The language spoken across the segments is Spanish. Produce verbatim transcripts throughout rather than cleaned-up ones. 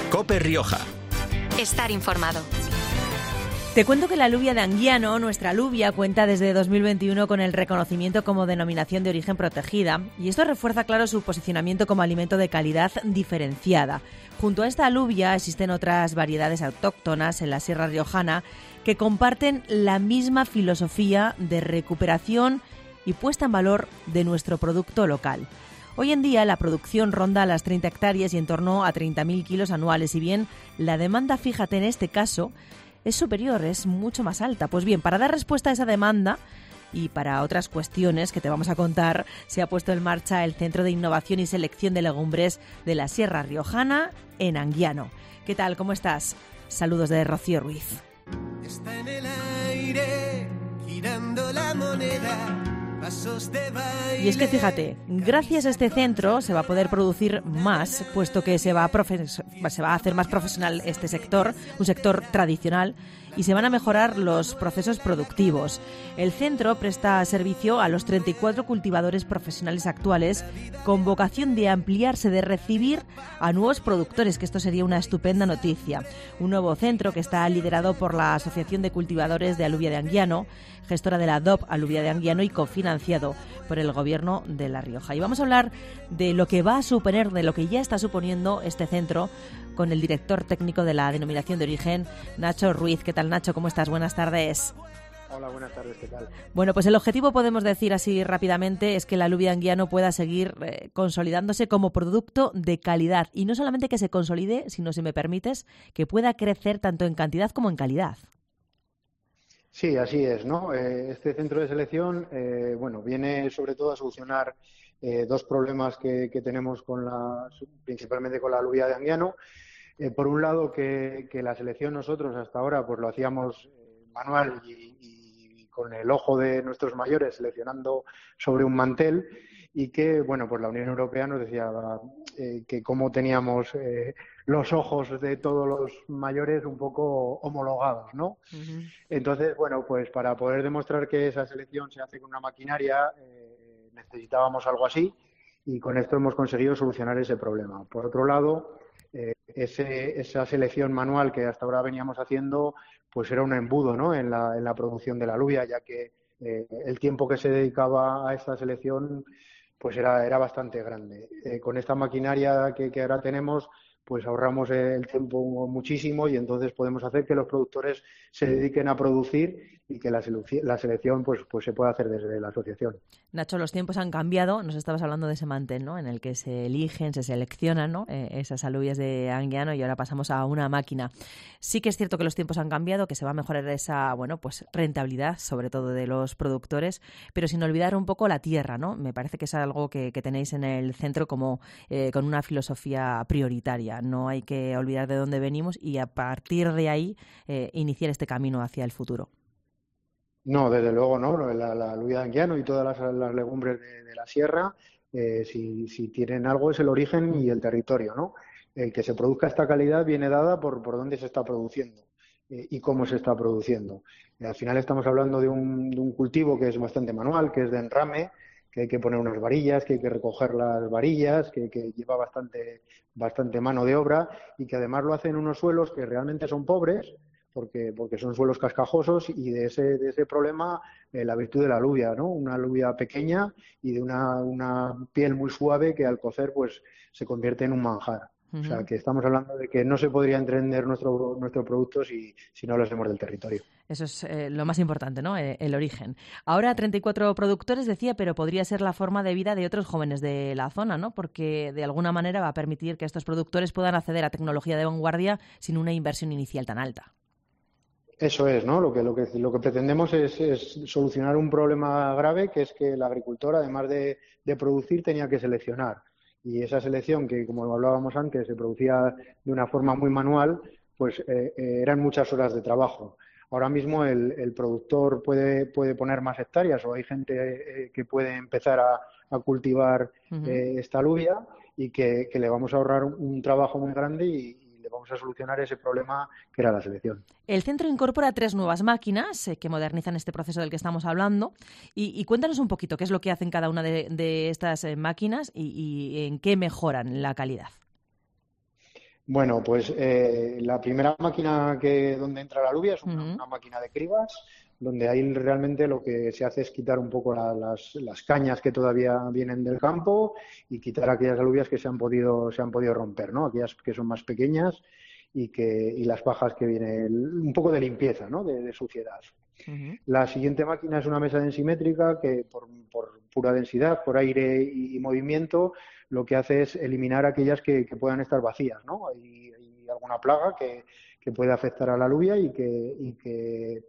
COPE Rioja. Estar informado. Te cuento que la alubia de Anguiano, nuestra alubia, cuenta desde dos mil veintiuno con el reconocimiento como denominación de origen protegida, y esto refuerza, claro, su posicionamiento como alimento de calidad diferenciada. Junto a esta alubia existen otras variedades autóctonas en la Sierra Riojana que comparten la misma filosofía de recuperación y puesta en valor de nuestro producto local. Hoy en día la producción ronda las treinta hectáreas y en torno a treinta mil kilos anuales, y bien, la demanda, fíjate, en este caso, es superior, es mucho más alta. Pues bien, para dar respuesta a esa demanda y para otras cuestiones que te vamos a contar, se ha puesto en marcha el Centro de Innovación y Selección de Legumbres de la Sierra Riojana en Anguiano. ¿Qué tal? ¿Cómo estás? Saludos de Rocío Ruiz. Está en el aire, girando la moneda. Y es que fíjate, gracias a este centro se va a poder producir más, puesto que se va a, profes- se va a hacer más profesional este sector, un sector tradicional, y se van a mejorar los procesos productivos. El centro presta servicio a los treinta y cuatro cultivadores profesionales actuales, con vocación de ampliarse, de recibir a nuevos productores, que esto sería una estupenda noticia. Un nuevo centro que está liderado por la Asociación de Cultivadores de Alubia de Anguiano, gestora de la D O P Alubia de Anguiano y cofinanciado por el Gobierno de La Rioja. Y vamos a hablar de lo que va a suponer, de lo que ya está suponiendo este centro, con el director técnico de la denominación de origen, Nacho Ruiz. ¿Qué tal, Nacho? ¿Cómo estás? Buenas tardes. Hola, buenas tardes, ¿qué tal? Bueno, pues el objetivo, podemos decir así rápidamente, es que la alubia de Anguiano pueda seguir eh, consolidándose como producto de calidad. Y no solamente que se consolide, sino, si me permites, que pueda crecer tanto en cantidad como en calidad. Sí, así es, ¿no? Eh, este centro de selección, eh, bueno, viene sobre todo a solucionar eh, dos problemas que, que tenemos con la, principalmente con la alubia de Anguiano. Eh, por un lado, que, que la selección nosotros hasta ahora pues lo hacíamos eh, manual y, y con el ojo de nuestros mayores seleccionando sobre un mantel, y que, bueno, pues la Unión Europea nos decía eh, que cómo teníamos eh, los ojos de todos los mayores un poco homologados, ¿no? Uh-huh. Entonces, bueno, pues para poder demostrar que esa selección se hace con una maquinaria eh, necesitábamos algo así, y con esto hemos conseguido solucionar ese problema. Por otro lado, eh, ese, esa selección manual que hasta ahora veníamos haciendo, pues era un embudo, ¿no?, en la, en la producción de la alubia, ya que eh, el tiempo que se dedicaba a esta selección pues era, era bastante grande. Eh, con esta maquinaria que, que ahora tenemos, pues ahorramos el tiempo muchísimo, y entonces podemos hacer que los productores se dediquen a producir y que la selección, la selección pues, pues se pueda hacer desde la asociación. Nacho, los tiempos han cambiado. Nos estabas hablando de ese mantel, ¿no?, en el que se eligen, se seleccionan, ¿no?, eh, esas alubias de Anguiano, y ahora pasamos a una máquina. Sí que es cierto que los tiempos han cambiado, que se va a mejorar esa, bueno, pues rentabilidad, sobre todo de los productores, pero sin olvidar un poco la tierra, ¿no? Me parece que es algo que, que tenéis en el centro como eh, con una filosofía prioritaria. No hay que olvidar de dónde venimos y a partir de ahí eh, iniciar este camino hacia el futuro. No, desde luego no. La, la alubia de Anguiano y todas las, las legumbres de, de la sierra, eh, si, si tienen algo, es el origen y el territorio, ¿no? El que se produzca esta calidad viene dada por, por dónde se está produciendo eh, y cómo se está produciendo. Eh, al final estamos hablando de un, de un cultivo que es bastante manual, que es de enrame, que hay que poner unas varillas, que hay que recoger las varillas, que, que lleva bastante, bastante mano de obra, y que además lo hace en unos suelos que realmente son pobres, porque, porque son suelos cascajosos, y de ese, de ese problema eh, la virtud de la alubia, ¿no? Una alubia pequeña y de una, una piel muy suave que al cocer pues se convierte en un manjar. Uh-huh. O sea, que estamos hablando de que no se podría entender nuestro, nuestro producto si, si no lo hacemos del territorio. Eso es eh, lo más importante, ¿no?, eh, el origen. Ahora treinta y cuatro productores, decía, pero podría ser la forma de vida de otros jóvenes de la zona, ¿no?, porque de alguna manera va a permitir que estos productores puedan acceder a tecnología de vanguardia sin una inversión inicial tan alta. Eso es, ¿no? Lo que, lo que, lo que pretendemos es, es solucionar un problema grave, que es que el agricultor, además de, de producir, tenía que seleccionar. Y esa selección, que como hablábamos antes, se producía de una forma muy manual, pues eh, eh, eran muchas horas de trabajo. Ahora mismo el, el productor puede, puede poner más hectáreas, o hay gente eh, que puede empezar a, a cultivar uh-huh. eh, esta alubia, y que, que le vamos a ahorrar un, un trabajo muy grande, y vamos a solucionar ese problema que era la selección. El centro incorpora tres nuevas máquinas eh, que modernizan este proceso del que estamos hablando. Y, y cuéntanos un poquito qué es lo que hacen cada una de, de estas eh, máquinas y, y en qué mejoran la calidad. Bueno, pues eh, la primera máquina que donde entra la alubia es una, Uh-huh. una máquina de cribas, donde ahí realmente lo que se hace es quitar un poco la- las, las cañas que todavía vienen del campo y quitar aquellas alubias que se han podido, se han podido romper, ¿no? Aquellas que son más pequeñas y que y las pajas que vienen, un poco de limpieza, ¿no? De, de suciedad. Uh-huh. La siguiente máquina es una mesa densimétrica que por, por pura densidad, por aire y, y movimiento, lo que hace es eliminar aquellas que, que puedan estar vacías, ¿no? Hay, hay alguna plaga que, que puede afectar a la alubia y que, y que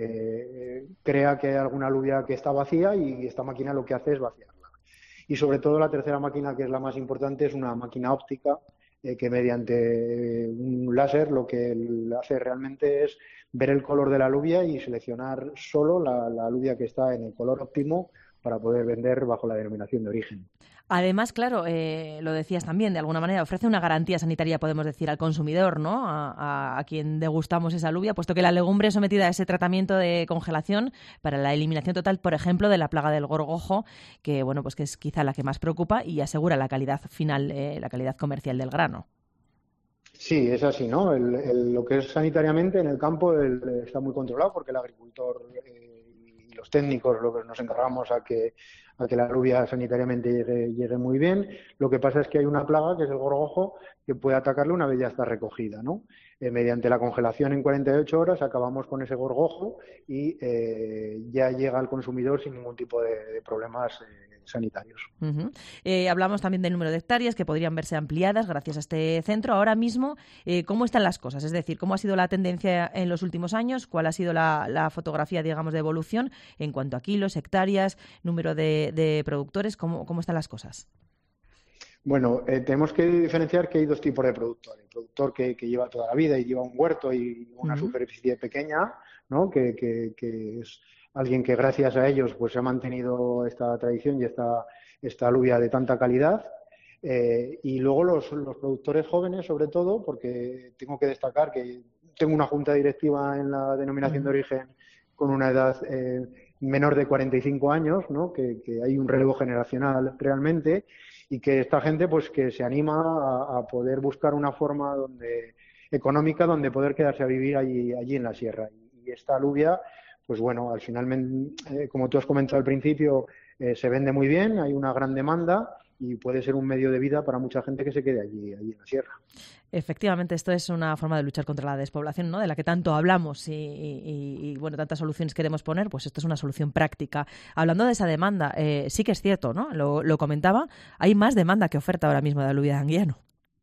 eh, crea que hay alguna alubia que está vacía y esta máquina lo que hace es vaciarla. Y sobre todo la tercera máquina, que es la más importante, es una máquina óptica eh, que mediante un láser lo que hace realmente es ver el color de la alubia y seleccionar solo la, la alubia que está en el color óptimo para poder vender bajo la denominación de origen. Además, claro, eh, lo decías también, de alguna manera ofrece una garantía sanitaria, podemos decir, al consumidor, ¿no? A, a, a quien degustamos esa alubia, puesto que la legumbre es sometida a ese tratamiento de congelación para la eliminación total, por ejemplo, de la plaga del gorgojo, que bueno, pues que es quizá la que más preocupa y asegura la calidad final, eh, la calidad comercial del grano. Sí, es así, ¿no? El, el, lo que es sanitariamente en el campo el, está muy controlado porque el agricultor eh, y los técnicos lo que nos encargamos a que a que la alubia sanitariamente llegue, llegue muy bien. Lo que pasa es que hay una plaga, que es el gorgojo, que puede atacarle una vez ya está recogida, ¿no? Eh, mediante la congelación en cuarenta y ocho horas acabamos con ese gorgojo y eh, ya llega al consumidor sin ningún tipo de, de problemas eh, sanitarios. Uh-huh. Eh, hablamos también del número de hectáreas que podrían verse ampliadas gracias a este centro. Ahora mismo, eh, ¿cómo están las cosas? Es decir, ¿cómo ha sido la tendencia en los últimos años? ¿Cuál ha sido la, la fotografía, digamos, de evolución en cuanto a kilos, hectáreas, número de, de productores? ¿Cómo, cómo están las cosas? Bueno, eh, tenemos que diferenciar que hay dos tipos de productor. El productor que, que lleva toda la vida y lleva un huerto y una uh-huh. superficie pequeña, ¿no? Que, que, que es alguien que gracias a ellos pues se ha mantenido esta tradición y esta, esta alubia de tanta calidad. Eh, y luego los, los productores jóvenes, sobre todo, porque tengo que destacar que tengo una junta directiva en la denominación uh-huh. de origen con una edad eh, menor de cuarenta y cinco años, ¿no? Que, que hay un relevo generacional realmente y que esta gente pues que se anima a, a poder buscar una forma donde económica donde poder quedarse a vivir allí, allí en la sierra. Y, y esta alubia, pues bueno, al final, eh, como tú has comentado al principio, eh, se vende muy bien, hay una gran demanda y puede ser un medio de vida para mucha gente que se quede allí, allí en la sierra. Efectivamente, esto es una forma de luchar contra la despoblación, ¿no? De la que tanto hablamos y, y, y bueno, tantas soluciones queremos poner, pues esto es una solución práctica. Hablando de esa demanda, eh, sí que es cierto, ¿no? Lo, lo comentaba, hay más demanda que oferta ahora mismo de alubia de anguiano.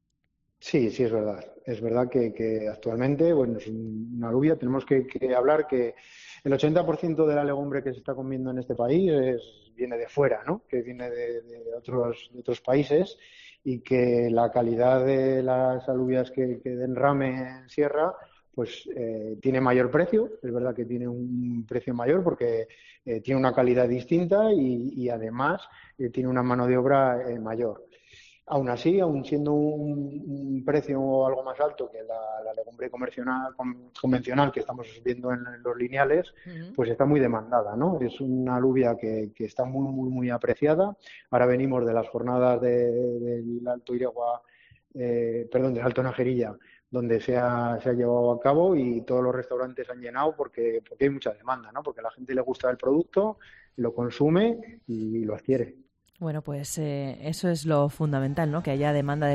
Sí, sí, es verdad. Es verdad que, que actualmente, bueno, es una alubia, tenemos que, que hablar que el ochenta por ciento de la legumbre que se está comiendo en este país es, viene de fuera, ¿no? Que viene de, de, otros, de otros países y que la calidad de las alubias que, que den rame en sierra pues eh, tiene mayor precio, es verdad que tiene un precio mayor porque eh, tiene una calidad distinta y, y además eh, tiene una mano de obra eh, mayor. Aún así, aún siendo un, un precio algo más alto que la, la legumbre convencional, convencional que estamos viendo en, en los lineales, uh-huh. pues está muy demandada, ¿no? Es una alubia que, que está muy, muy, muy apreciada. Ahora venimos de las jornadas del de, de Alto Iregua, eh, perdón, del Alto Najerilla, donde se ha, se ha llevado a cabo y todos los restaurantes han llenado porque, porque hay mucha demanda, ¿no? Porque a la gente le gusta el producto, lo consume y lo adquiere. Bueno, pues eh, eso es lo fundamental, ¿no? Que haya demanda de